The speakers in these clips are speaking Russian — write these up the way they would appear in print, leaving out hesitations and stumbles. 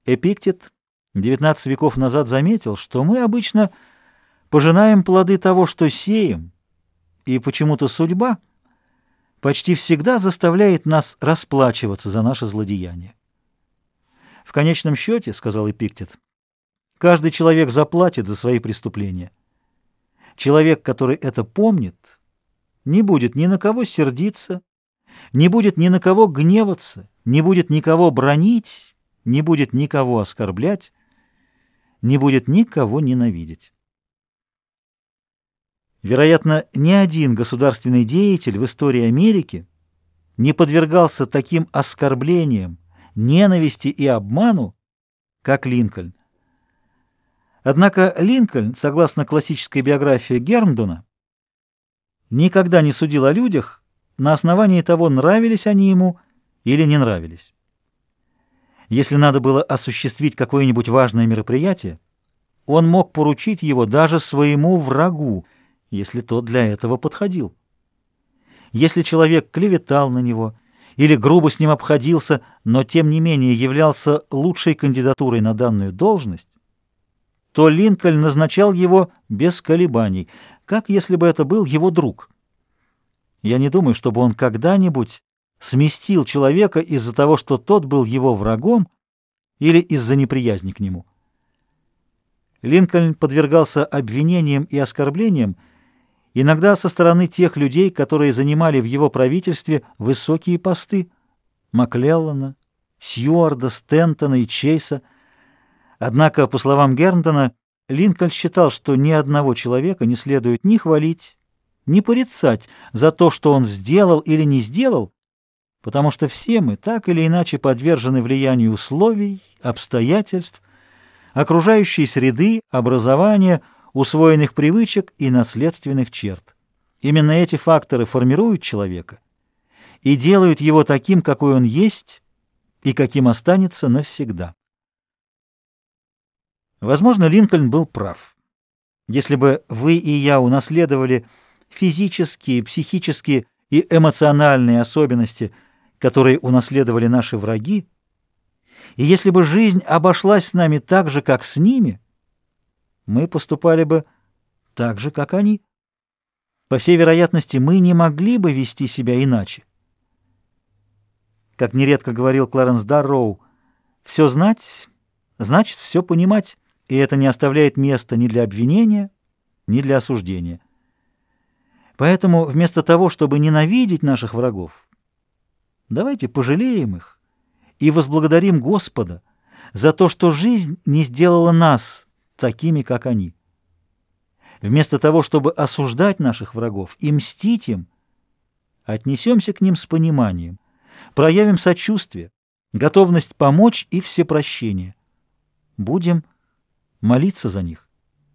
Эпиктет 19 веков назад заметил, что мы обычно пожинаем плоды того, что сеем, и почему-то судьба почти всегда заставляет нас расплачиваться за наше злодеяние. В конечном счете, — сказал Эпиктет, — каждый человек заплатит за свои преступления. Человек, который это помнит, не будет ни на кого сердиться, не будет ни на кого гневаться, не будет никого бранить, не будет никого оскорблять, не будет никого ненавидеть. Вероятно, ни один государственный деятель в истории Америки не подвергался таким оскорблениям, ненависти и обману, как Линкольн. Однако Линкольн, согласно классической биографии Герндона, никогда не судил о людях на основании того, нравились они ему или не нравились. Если надо было осуществить какое-нибудь важное мероприятие, он мог поручить его даже своему врагу, если тот для этого подходил. Если человек клеветал на него или грубо с ним обходился, но тем не менее являлся лучшей кандидатурой на данную должность, то Линкольн назначал его без колебаний, как если бы это был его друг. Я не думаю, чтобы он когда-нибудь сместил человека из-за того, что тот был его врагом или из-за неприязни к нему. Линкольн подвергался обвинениям и оскорблениям иногда со стороны тех людей, которые занимали в его правительстве высокие посты — Маклеллана, Сьюарда, Стентона и Чейса. Однако, по словам Герндона, Линкольн считал, что ни одного человека не следует ни хвалить, ни порицать за то, что он сделал или не сделал, потому что все мы так или иначе подвержены влиянию условий, обстоятельств, окружающей среды, образования, усвоенных привычек и наследственных черт. Именно эти факторы формируют человека и делают его таким, какой он есть и каким останется навсегда. Возможно, Линкольн был прав. Если бы вы и я унаследовали физические, психические и эмоциональные особенности, которые унаследовали наши враги, и если бы жизнь обошлась с нами так же, как с ними, мы поступали бы так же, как они. По всей вероятности, мы не могли бы вести себя иначе. Как нередко говорил Кларенс Дарроу, «Все знать значит все понимать», и это не оставляет места ни для обвинения, ни для осуждения. Поэтому вместо того, чтобы ненавидеть наших врагов, давайте пожалеем их и возблагодарим Господа за то, что жизнь не сделала нас такими, как они. Вместо того, чтобы осуждать наших врагов и мстить им, отнесемся к ним с пониманием, проявим сочувствие, готовность помочь и всепрощение. Будем молиться за них.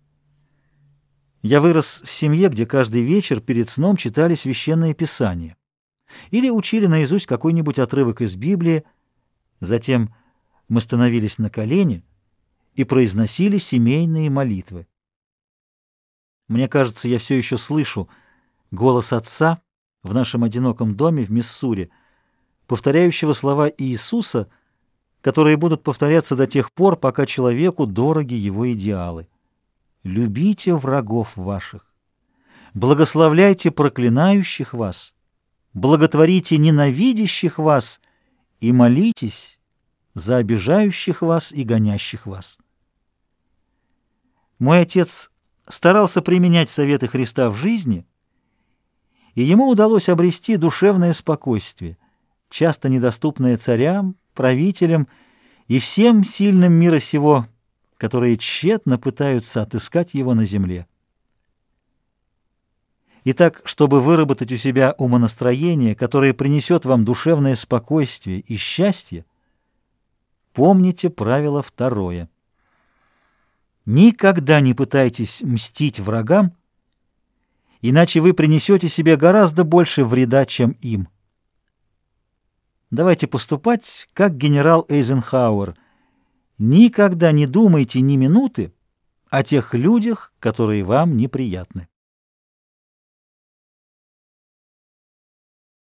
Я вырос в семье, где каждый вечер перед сном читали священное писание или учили наизусть какой-нибудь отрывок из Библии, затем мы становились на колени и произносили семейные молитвы. Мне кажется, я все еще слышу голос отца в нашем одиноком доме в Миссури, повторяющего слова Иисуса, которые будут повторяться до тех пор, пока человеку дороги его идеалы. «Любите врагов ваших, благословляйте проклинающих вас, благотворите ненавидящих вас и молитесь за обижающих вас и гонящих вас». Мой отец старался применять советы Христа в жизни, и ему удалось обрести душевное спокойствие, часто недоступное царям, правителям и всем сильным мира сего, которые тщетно пытаются отыскать его на земле. Итак, чтобы выработать у себя умонастроение, которое принесет вам душевное спокойствие и счастье, помните правило второе. Никогда не пытайтесь мстить врагам, иначе вы принесете себе гораздо больше вреда, чем им. Давайте поступать, как генерал Эйзенхауэр. Никогда не думайте ни минуты о тех людях, которые вам неприятны.